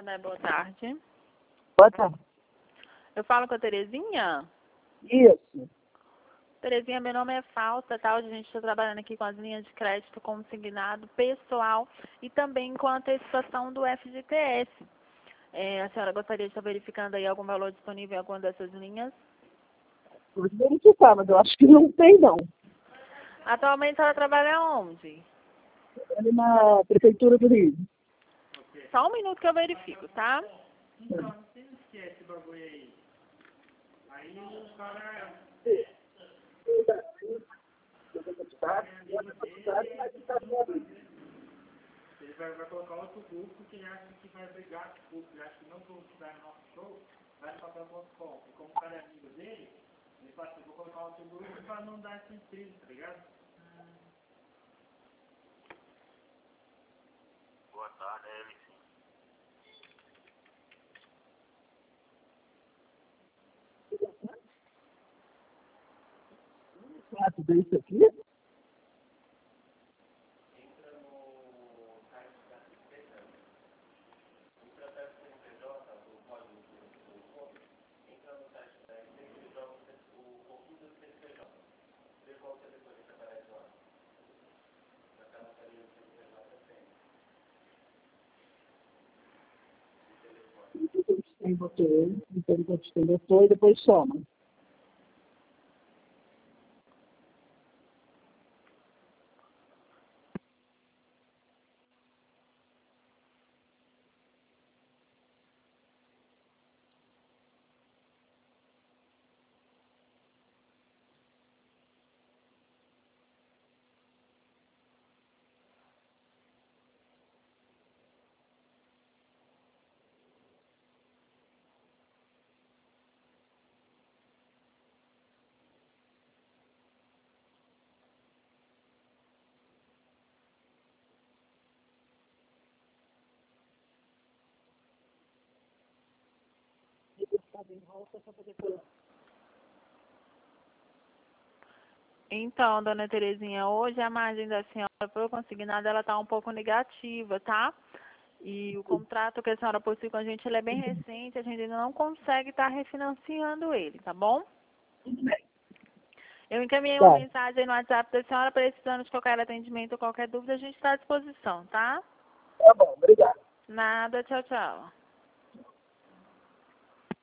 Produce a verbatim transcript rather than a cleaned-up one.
né? Boa tarde. Boa tarde. Eu falo com a Terezinha? Isso. Terezinha, meu nome é Falta, tá? Hoje a gente está trabalhando aqui com as linhas de crédito consignado pessoal e também com a antecipação do F G T S. É, a senhora gostaria de estar verificando aí algum valor disponível em alguma dessas linhas? Vou verificar, mas eu acho que não tem, não. Atualmente ela trabalha onde? Ali na Prefeitura do Rio. Só um minuto que eu verifico, tá? Então, você não esquece esse bagulho aí. Aí o cara. Ele vai, vai colocar outro grupo que ele acha que vai brigar com o grupo. Ele acha que não vão tiver no nosso show, vai no papel ponto com. E como o cara é amigo dele, ele fala assim, vou colocar outro grupo pra não dar essa intriga, tá ligado? Boa tarde, é ele sim. Ah, tudo isso aqui? Entra no site da C P J. O processo C P J, o código do código, entra no site da C P J, o pouquinho do C P J. Vê qual que é depois que aparece lá. Na canataria do C P J tem. De telefone. Tem botou, então tem botou e depois soma. Então, dona Terezinha, hoje a margem da senhora para o consignado ela está um pouco negativa, tá? E o contrato que a senhora possui com a gente ele é bem recente, a gente ainda não consegue estar refinanciando ele, tá bom? Eu encaminhei uma Tá. mensagem no WhatsApp da senhora, precisando de qualquer atendimento ou qualquer dúvida, a gente está à disposição, tá? Tá bom, obrigado. Nada, tchau, tchau.